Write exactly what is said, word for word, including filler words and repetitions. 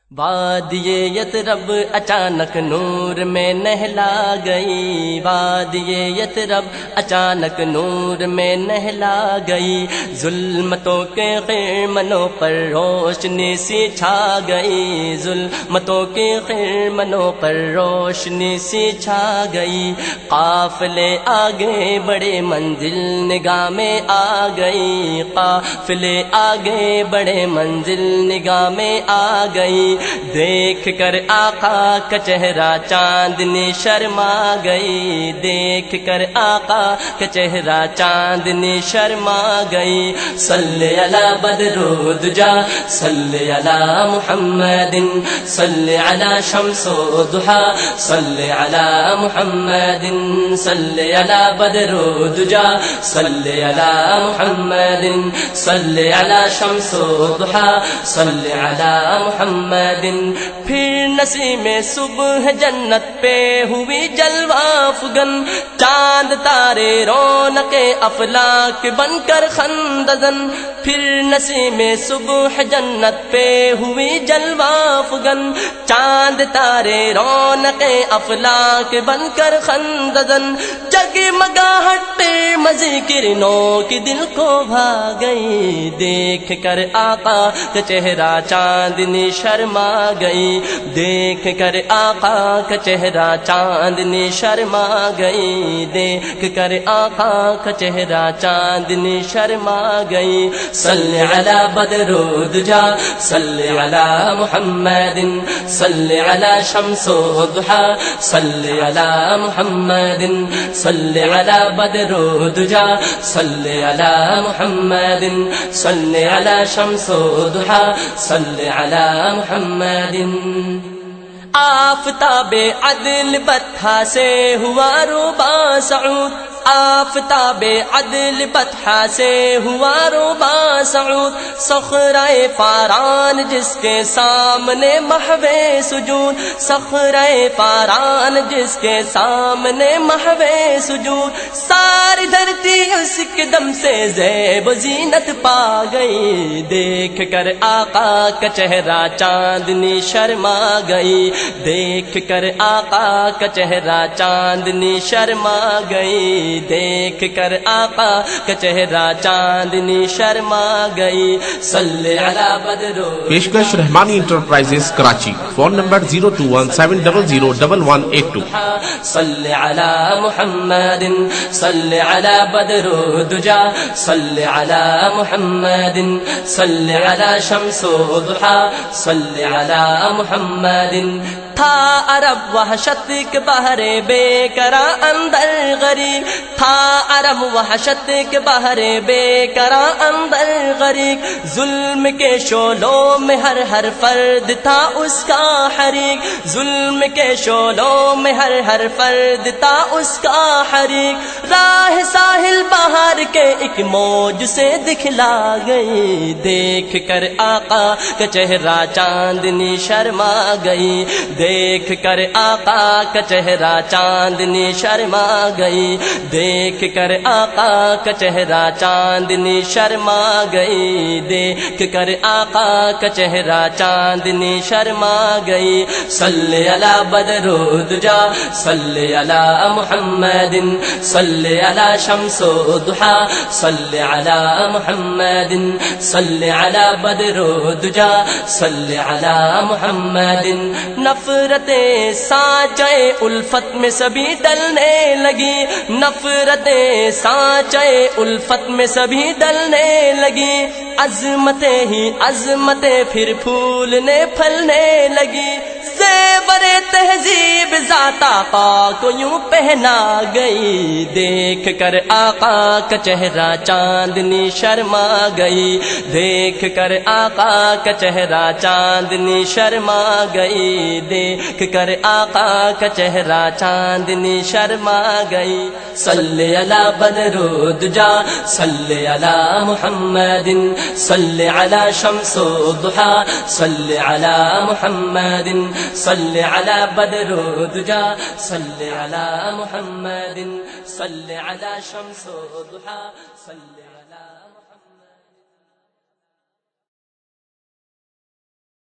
وادی یثرب اچانک نور میں نہلا گئی، وادی یثرب اچانک نور میں نہلا گئی، ظلمتوں کے خرمنوں پر روشنی سی چھا گئی، ظلمتوں کے خرمنوں پر روشنی سی چھا گئی، قافلے آگے بڑے منزل نگاہ میں آ گئی، قافلے آگے بڑے منزل نگاہ میں آ گئی، دیکھ کر آقا کا چہرہ چاندنی شرما گئی، دیکھ کر آقا کا چہرہ چاندنی شرما گئی، صلی علی بدر الدجا صلی علی محمد صلی علی شمس الضحا صلی علی محمد صلی علی بدر الدجا صلی علی محمد صلی علی شمس الضحا صلی علی محمد۔ پھر نسیم صبح جنت پہ ہوئی جلوہ فگن، چاند تارے رونق افلاک بن کر خندزن، پھر نسیم صبح جنت پہ ہوئی جلوہ فگن، چاند تارے رونق افلاک بن کر خندزن، جگمگاہٹ مزے کرنوں کی دل کو بھا گئی، دیکھ کر آقا کا چہرہ چاندنی شرما گئی، دیکھ کر آقا کا چہرہ چاندنی شرما گئی، دیکھ کر آقا کا چہرہ چاندنی شرما گئی، صلی علی بدر الدجا صلی علی محمد صلی علی شمس الضحا صلی علی محمد صلی علی بدر الدجا صلی علی محمد صلی علی شمس الضحا صلی علی محمد۔ آفتاب عدل بطحہ سے ہوا روبا سعود، آفتاب عدل بطحہ سے ہوا روبا سعود، صخرۂ پاران جس کے سامنے محو سجود، صخرۂ پاران جس کے سامنے محو سجود، ساری دھرتی اس کے دم سے زیب و زینت پا گئی، دیکھ کر آقا کا چہرہ چاندنی شرما گئی، دیکھ کر آقا کا چہرہ چاندنی شرما گئی، دیکھ کر آقا کا چہرہ چاندنی شرما گئی، صلی علی بدر۔ پیشکش Rehmani enterprises Karachi, phone number zero two one seven double zero double one eight two. صلی علی محمد صلی علی بدر الدجا صلی علی محمد صلی علی شمس الضحا صلی علی محمد۔ تھا عرب وحشت کے بحر بے کرا اندر غریق، تھا عرب وحشت کے بحر بے کرا اندر غریق، ظلم کے شعلوں میں ہر ہر فرد تھا اس کا حریق، ظلم کے شعلوں میں ہر ہر فرد تھا اس کا حریق، راہ ساحل بہار کے ایک موج سے دکھلا گئی، دیکھ کر آقا کا چہرہ چاندنی شرما گئی، دیکھ کر آقا کا چہرہ چاندنی شرما گئی، دیکھ کر آقا کا چہرہ چاندنی شرما گئی، دیکھ کر آقا کا چہرہ چاندنی شرما گئی، صلی علی بدر الدجا صلی علی محمد صلی علی شمس الضحا صلی علی محمد صلی علی بدر الدجا صلی علی محمد۔ نفرت سانچے الفت میں سبھی ڈلنے لگی، نفرت سانچے الفت میں سبھی ڈلنے لگی، عظمتیں ہی عظمتیں پھر پھولنے پھلنے لگی، زیور تہذیب ذات آقا کو یوں پہنا گئی، دیکھ کر آقا کا چہرہ چاندنی شرما گئی، دیکھ کر آقا کا چہرہ چاندنی شرما گئی، دیکھ کر آقا کا چہرہ چاندنی شرما گئی، صلی علی بدر الدجا صلی علی محمد صلی علی شمس الضحا صلی علی محمد صلی علی بدر الدجا صلی علی محمد صلی علی شمس الضحا صلی